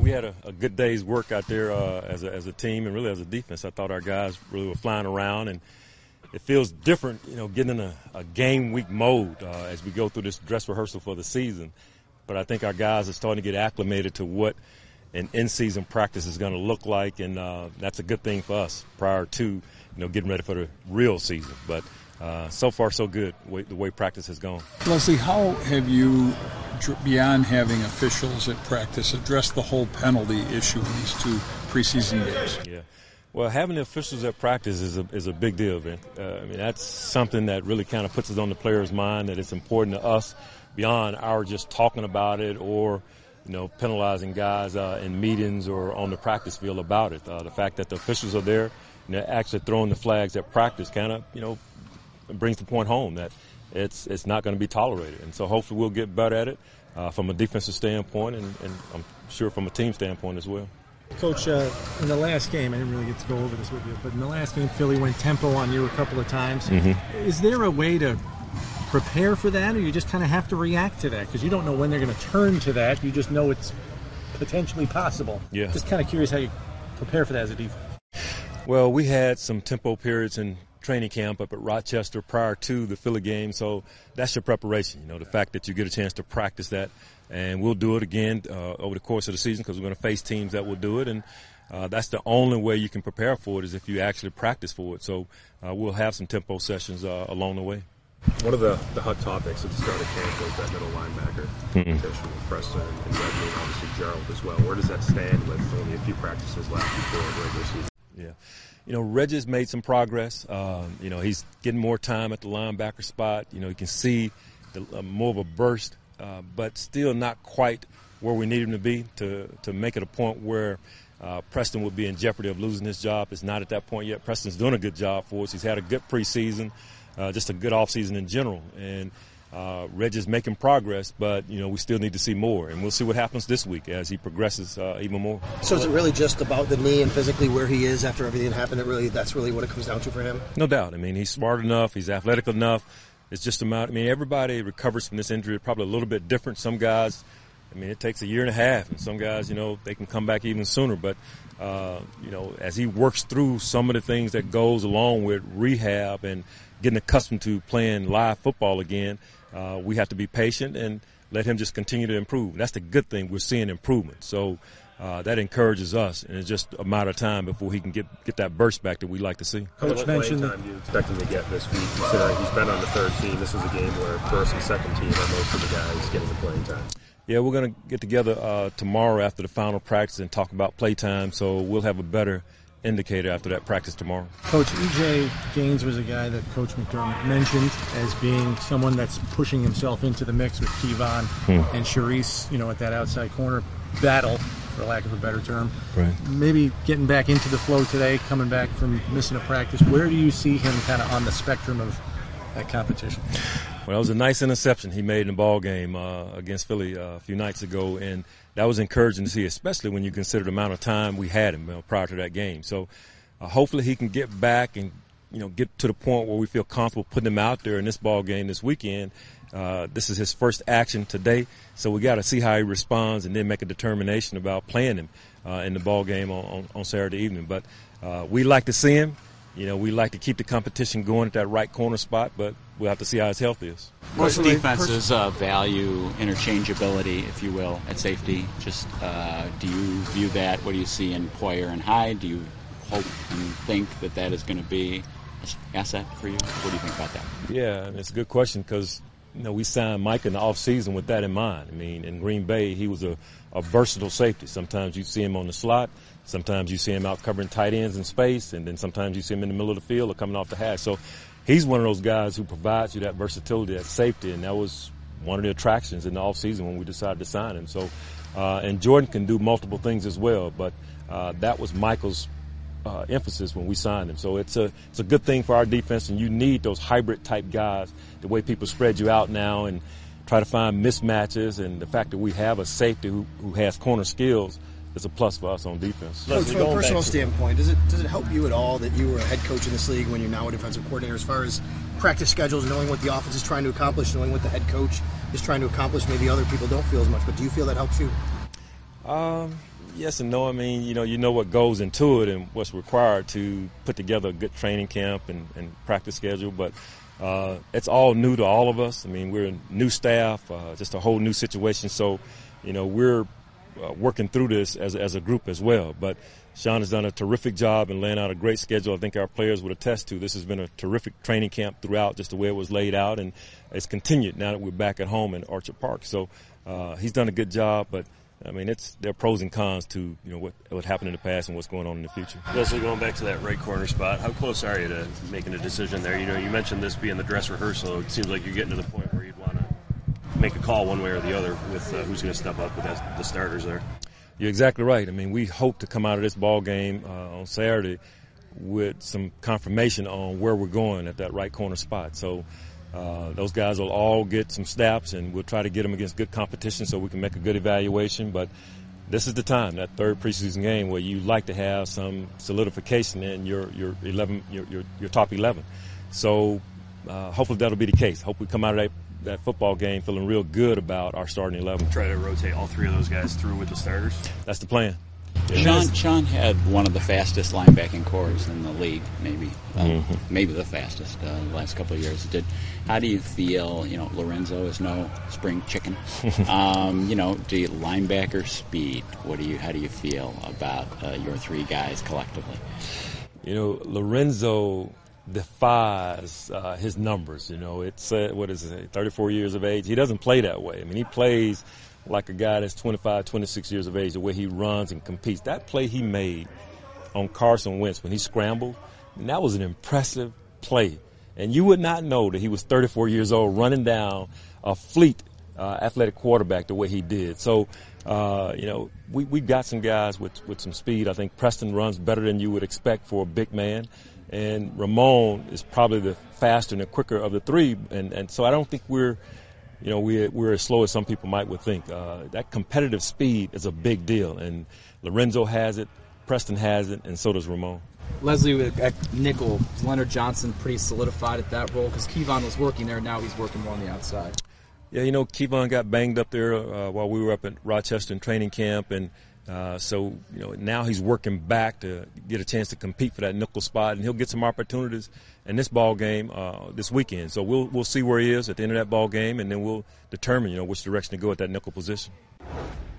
we had a good day's work out there as a team and really as a defense. I thought our guys really were flying around, and it feels different, getting in a game week mode as we go through this dress rehearsal for the season. But I think our guys are starting to get acclimated to what an in-season practice is going to look like, and that's a good thing for us prior to getting ready for the real season. But so far so good the way practice has gone. Leslie, how have you, beyond having officials at practice, addressed the whole penalty issue in these 2 preseason games? Yeah. Well, having the officials at practice is a big deal, Vin. That's something that really kind of puts it on the player's mind that it's important to us beyond our just talking about it or penalizing guys in meetings or on the practice field about it. The fact that the officials are there and they're actually throwing the flags at practice kind of, brings the point home that it's not going to be tolerated. And so hopefully we'll get better at it from a defensive standpoint and I'm sure from a team standpoint as well. Coach, in the last game, I didn't really get to go over this with you, but in the last game, Philly went tempo on you a couple of times. Mm-hmm. Is there a way to prepare for that, or you just kind of have to react to that? Because you don't know when they're going to turn to that. You just know it's potentially possible. Yeah. Just kind of curious how you prepare for that as a defense. Well, we had some tempo periods in training camp up at Rochester prior to the Philly game, so that's your preparation. The fact that you get a chance to practice that, and we'll do it again over the course of the season because we're going to face teams that will do it, and that's the only way you can prepare for it is if you actually practice for it. So we'll have some tempo sessions along the way. One of the hot topics at the start of camp was that middle linebacker competition with Preston and Reggie and obviously Gerald as well. Where does that stand with only a few practices left before the regular season? Yeah. Reggie's made some progress. He's getting more time at the linebacker spot. You can see more of a burst, but still not quite where we need him to be to make it a point where Preston would be in jeopardy of losing his job. It's not at that point yet. Preston's doing a good job for us. He's had a good preseason. Just a good offseason in general. And Reggie's making progress, but, we still need to see more. And we'll see what happens this week as he progresses even more. So is it really just about the knee and physically where he is after everything that happened? That's really what it comes down to for him? No doubt. He's smart enough. He's athletic enough. It's just everybody recovers from this injury probably a little bit different. Some guys, it takes a year and a half. And some guys, they can come back even sooner. But, as he works through some of the things that goes along with rehab and getting accustomed to playing live football again, we have to be patient and let him just continue to improve. That's the good thing. We're seeing improvement. So that encourages us, and it's just a matter of time before he can get that burst back that we like to see. Coach mentioned time do you expect him to get this week, considering he's been on the third team. This is a game where first and second team are most of the guys getting the playing time. Yeah, we're going to get together tomorrow after the final practice and talk about play time, so we'll have a better indicator after that practice tomorrow. Coach, E.J. Gaines was a guy that Coach McDermott mentioned as being someone that's pushing himself into the mix with Kevon and Charisse, at that outside corner battle, for lack of a better term. Right. Maybe getting back into the flow today, coming back from missing a practice. Where do you see him kind of on the spectrum of that competition? Well, that was a nice interception he made in the ball game against Philly a few nights ago, and that was encouraging to see, especially when you consider the amount of time we had him prior to that game. So hopefully he can get back and get to the point where we feel comfortable putting him out there in this ball game this weekend. This is his first action today, so we got to see how he responds and then make a determination about playing him in the ball game on Saturday evening. But we like to see him. We like to keep the competition going at that right corner spot, but we'll have to see how his health is. Most defenses value interchangeability, if you will, at safety. Just do you view that? What do you see in Poyer and Hyde? Do you hope and think that is going to be an asset for you? What do you think about that? Yeah, it's a good question because we signed Mike in the offseason with that in mind. In Green Bay, he was a versatile safety. Sometimes you see him on the slot. Sometimes you see him out covering tight ends in space, and then sometimes you see him in the middle of the field or coming off the hash. So he's one of those guys who provides you that versatility at safety, and that was one of the attractions in the offseason when we decided to sign him. So, and Jordan can do multiple things as well, but that was Michael's emphasis when we signed him. So it's a good thing for our defense, and you need those hybrid-type guys, the way people spread you out now and try to find mismatches, and the fact that we have a safety who has corner skills is a plus for us on defense. Coach, from a personal standpoint, does it help you at all that you were a head coach in this league when you're now a defensive coordinator as far as practice schedules, knowing what the offense is trying to accomplish, knowing what the head coach is trying to accomplish? Maybe other people don't feel as much, but do you feel that helps you? Yes and no. I mean, you know what goes into it and what's required to put together a good training camp and practice schedule. But it's all new to all of us. I mean, we're a new staff, just a whole new situation. So, we're working through this as a group as well. But Sean has done a terrific job in laying out a great schedule. I think our players would attest to. This has been a terrific training camp throughout, just the way it was laid out, and it's continued now that we're back at home in Orchard Park. So he's done a good job, but I mean, there are pros and cons to what happened in the past and what's going on in the future. Leslie, going back to that right corner spot, how close are you to making a decision there? You mentioned this being the dress rehearsal. It seems like you're getting to the point where you'd want to make a call one way or the other with who's going to step up with the starters there. You're exactly right. I mean, we hope to come out of this ball game on Saturday with some confirmation on where we're going at that right corner spot. So those guys will all get some snaps, and we'll try to get them against good competition so we can make a good evaluation. But this is the time, that third preseason game, where you like to have some solidification in your top 11. So hopefully that'll be the case. Hope we come out of that football game feeling real good about our starting 11. Try to rotate all three of those guys through with the starters? That's the plan. Sean had one of the fastest linebacking cores in the league, maybe the fastest the last couple of years. How do you feel? Lorenzo is no spring chicken. Linebacker speed. How do you feel about your three guys collectively? Lorenzo defies his numbers. It's 34 years of age. He doesn't play that way. I mean, he plays like a guy that's 25, 26 years of age, the way he runs and competes. That play he made on Carson Wentz when he scrambled, that was an impressive play. And you would not know that he was 34 years old running down a fleet athletic quarterback the way he did. So, we've got some guys with some speed. I think Preston runs better than you would expect for a big man. And Ramon is probably the faster and the quicker of the three. And so I don't think we're as slow as some people would think. That competitive speed is a big deal, and Lorenzo has it, Preston has it, and so does Ramon. Leslie, at nickel, is Leonard Johnson pretty solidified at that role? Because Kevon was working there, now he's working more on the outside. Yeah, Kevon got banged up there while we were up at Rochester in training camp, and so now he's working back to get a chance to compete for that nickel spot, and he'll get some opportunities in this ball game this weekend. So we'll see where he is at the end of that ball game, and then we'll determine which direction to go at that nickel position.